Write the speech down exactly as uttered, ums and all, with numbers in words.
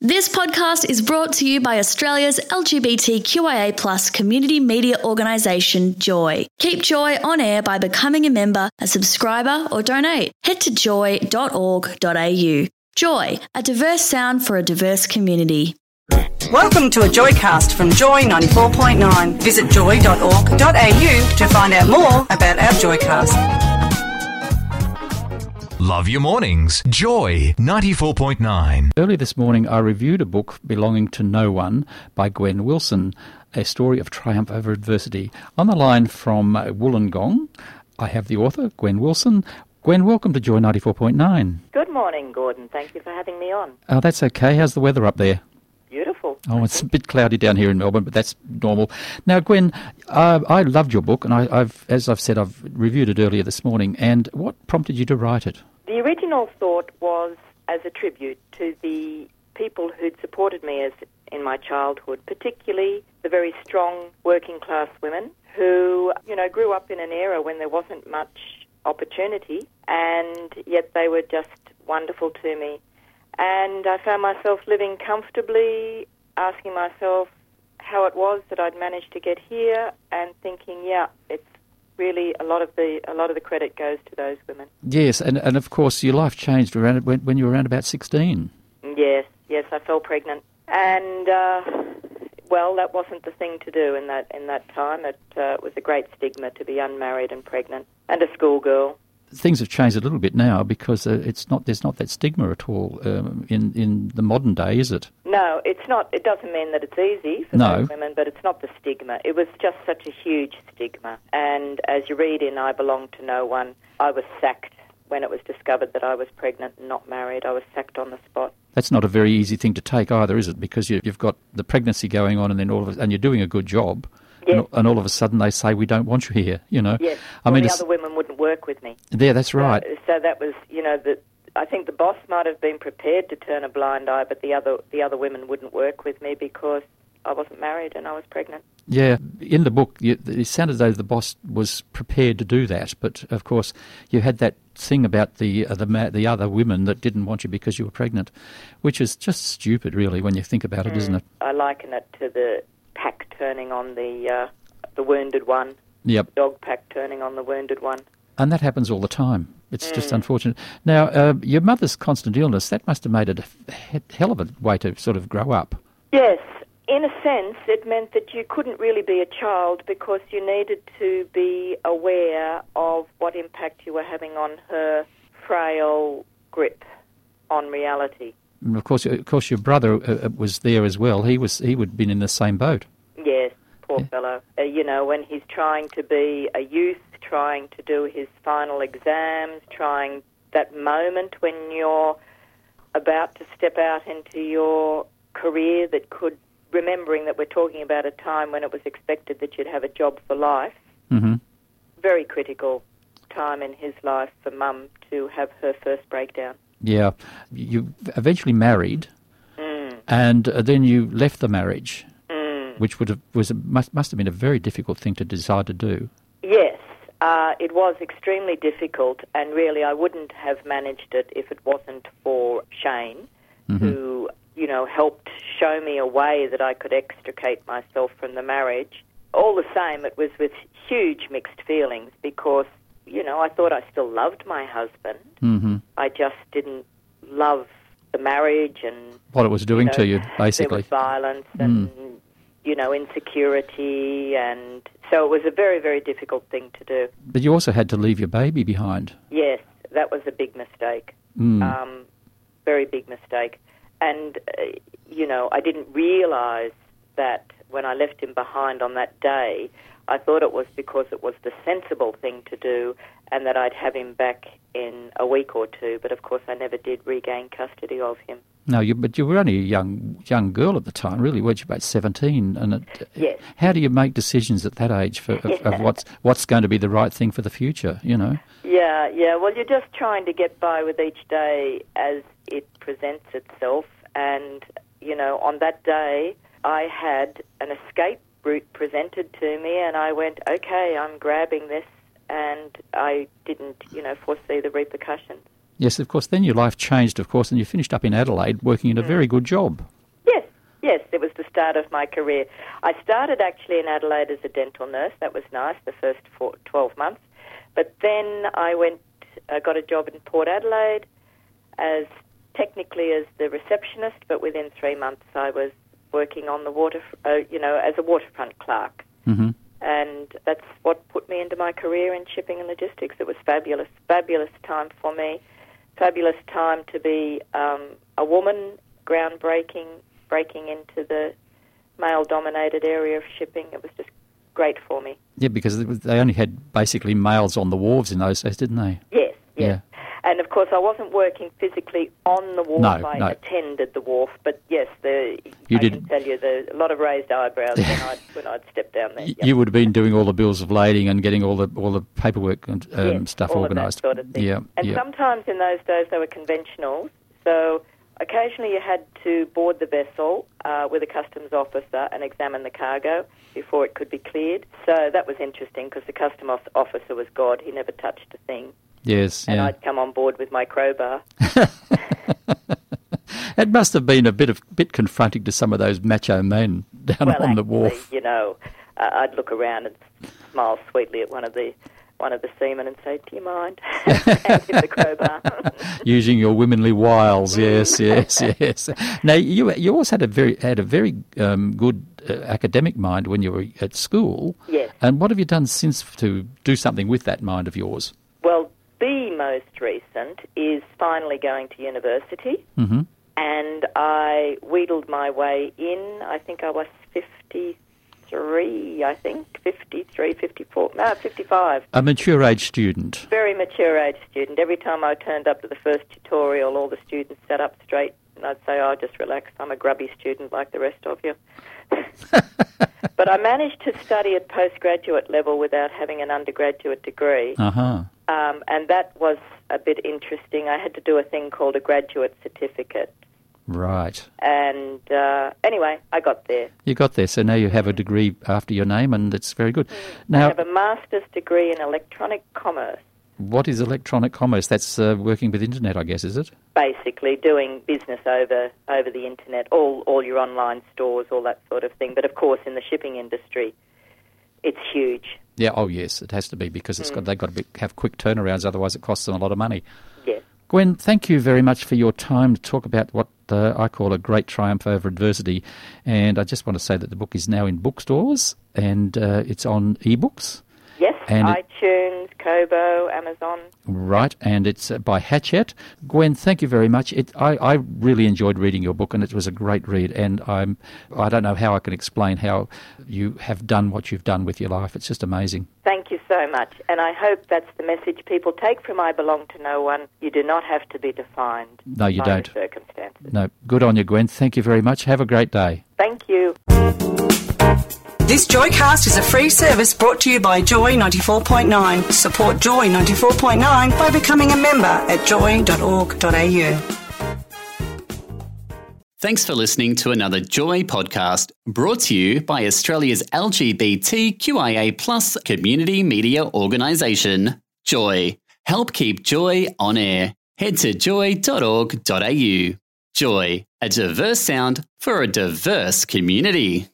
This podcast is brought to you by Australia's L G B T Q I A plus community media organisation, Joy. Keep Joy on air by becoming a member, a subscriber or donate. Head to joy dot org dot a u. Joy, a diverse sound for a diverse community. Welcome to a Joycast from Joy ninety-four point nine. Visit joy dot org dot a u to find out more about our Joycast. Love your mornings. Joy ninety-four point nine. Earlier this morning, I reviewed a book belonging to no one by Gwen Wilson, A Story of Triumph Over Adversity. On the line from Wollongong, I have the author, Gwen Wilson. Gwen, welcome to Joy ninety-four point nine. Good morning, Gordon. Thank you for having me on. Oh, that's okay. How's the weather up there? Beautiful. Oh, it's a bit cloudy down here in Melbourne, but that's normal. Now, Gwen, uh, I loved your book, and I, I've, as I've said, I've reviewed it earlier this morning. And what prompted you to write it? The original thought was as a tribute to the people who'd supported me as in my childhood, particularly the very strong working-class women who, you know, grew up in an era when there wasn't much opportunity, and yet they were just wonderful to me. And I found myself living comfortably, asking myself how it was that I'd managed to get here, and thinking, yeah, it's really a lot of the a lot of the credit goes to those women. Yes, and, and of course your life changed around when, when you were around about sixteen. Yes, yes, I fell pregnant, and uh, well, that wasn't the thing to do in that in that time. It uh, was a great stigma to be unmarried and pregnant, and a schoolgirl. Things have changed a little bit now because uh, it's not there's not that stigma at all um, in in the modern day, is it? No, it's not. It doesn't mean that it's easy for no. those women, but it's not the stigma. It was just such a huge stigma. And as you read in I Belong to No One, I was sacked when it was discovered that I was pregnant and not married. I was sacked on the spot. That's not a very easy thing to take either, is it? Because you, you've got the pregnancy going on, and then all of it, and you're doing a good job. Yes. And, and all of a sudden they say, we don't want you here, you know. Yes, I well, mean, the other women wouldn't work with me. Yeah, that's right. So, so that was, you know, the, I think the boss might have been prepared to turn a blind eye, but the other the other women wouldn't work with me because I wasn't married and I was pregnant. Yeah, in the book, you, it sounded as though the boss was prepared to do that, but of course you had that thing about the uh, the ma- the other women that didn't want you because you were pregnant, which is just stupid, really, when you think about it, mm. isn't it? I liken it to the pack turning on the uh, the wounded one. Yep. Dog pack turning on the wounded one. And that happens all the time. It's mm. just unfortunate. Now, uh, your mother's constant illness, that must have made it a he- hell of a way to sort of grow up. Yes. In a sense, it meant that you couldn't really be a child because you needed to be aware of what impact you were having on her frail grip on reality. And of course, of course, your brother uh, was there as well. He was he would have been in the same boat. Yes, poor yeah. fellow. Uh, you know, when he's trying to be a youth, trying to do his final exams, trying that moment when you're about to step out into your career that could, remembering that we're talking about a time when it was expected that you'd have a job for life, mm-hmm. very critical time in his life for Mum to have her first breakdown. Yeah. You eventually married, mm. and uh, then you left the marriage, mm. which would have was a, must, must have been a very difficult thing to decide to do. Yes, uh, it was extremely difficult, and really I wouldn't have managed it if it wasn't for Shane, mm-hmm. who, you know, helped show me a way that I could extricate myself from the marriage. All the same, it was with huge mixed feelings because, you know, I thought I still loved my husband. Mm-hmm. I just didn't love the marriage and what it was doing you know, to you, basically. There was violence and, mm. you know, insecurity, and so it was a very, very difficult thing to do. But you also had to leave your baby behind. Yes, that was a big mistake. Mm. Um, very big mistake. And, uh, you know, I didn't realise that when I left him behind on that day, I thought it was because it was the sensible thing to do and that I'd have him back in a week or two. But, of course, I never did regain custody of him. No, you, but you were only a young young girl at the time, really, weren't you, about seventeen? And it, yes. How do you make decisions at that age for, of, yeah. of what's what's going to be the right thing for the future, you know? Yeah, yeah. Well, you're just trying to get by with each day as it presents itself. And, you know, on that day, I had an escape route presented to me, and I went, okay, I'm grabbing this, and I didn't, you know, foresee the repercussions. Yes, of course, then your life changed, of course, and you finished up in Adelaide working in a mm. very good job. start of my career. I started actually in Adelaide as a dental nurse. That was nice, the first four, twelve months. But then I went, uh, got a job in Port Adelaide as technically as the receptionist, but within three months I was working on the water, uh, you know, as a waterfront clerk. Mm-hmm. And that's what put me into my career in shipping and logistics. It was fabulous, fabulous time for me. Fabulous time to be um, a woman, groundbreaking, breaking into the male-dominated area of shipping. It was just great for me. Yeah, because they only had basically males on the wharves in those days, didn't they? Yes, yes. Yeah. And, of course, I wasn't working physically on the wharf. No, I no. attended the wharf. But, yes, the, You I did- can tell you there's a lot of raised eyebrows when I'd, when I'd step down there. Y- Yep. You would have been doing all the bills of lading and getting all the all the paperwork and um, Yes, stuff all organised. Of that sort of thing. Yeah, and yeah. sometimes in those days they were conventionals, so occasionally you had to board the vessel uh, with a customs officer and examine the cargo before it could be cleared. So that was interesting because the customs officer was God. He never touched a thing. Yes, And yeah. I'd come on board with my crowbar. It must have been a bit of bit confronting to some of those macho men down well, on the actually, wharf. you know, uh, I'd look around and smile sweetly at one of the one of the seamen and say, "Do you mind?" and hit the crowbar. Using your womanly wiles, yes, yes, yes. Now you you always had a very had a very um, good uh, academic mind when you were at school. Yes. And what have you done since to do something with that mind of yours? Well, the most recent is finally going to university. Mm-hmm. And I wheedled my way in. I think I was fifty-three, I think, fifty-three, fifty-four, no, fifty-five. A mature age student. Very mature age student. Every time I turned up to the first tutorial, all the students sat up straight, and I'd say, oh, just relax, I'm a grubby student like the rest of you. But I managed to study at postgraduate level without having an undergraduate degree. Uh-huh. Um, and that was a bit interesting. I had to do a thing called a graduate certificate. Right. And uh, anyway, I got there. You got there, so now you have a degree after your name, and it's very good. I Now, have a master's degree in electronic commerce, what is electronic commerce? That's uh, working with internet, I guess, is it? basically doing business over over the internet, all all your online stores, all that sort of thing. But of course, in the shipping industry, it's huge. Yeah. Oh, yes, it has to be because it's got they've got to be, have quick turnarounds. Otherwise, it costs them a lot of money. Yes. Gwen, thank you very much for your time to talk about what uh, I call a great triumph over adversity. And I just want to say that the book is now in bookstores and uh, it's on ebooks. Yes, And it- iTunes, Kobo, Amazon. Right, and it's uh, by Hachette. Gwen, thank you very much. It, I, I really enjoyed reading your book, and it was a great read. And I'm, I don't know how I can explain how you have done what you've done with your life. It's just amazing. Thank you so much. And I hope that's the message people take from I Belong to No One. You do not have to be defined No, you by don't. the circumstances. No, good on you, Gwen. Thank you very much. Have a great day. Thank you. This Joycast is a free service brought to you by Joy ninety-four point nine. Support Joy ninety-four point nine by becoming a member at joy dot org dot a u. Thanks for listening to another Joy podcast brought to you by Australia's L G B T Q I A plus community media organisation, Joy. Help keep Joy on air. Head to joy dot org dot a u. Joy, a diverse sound for a diverse community.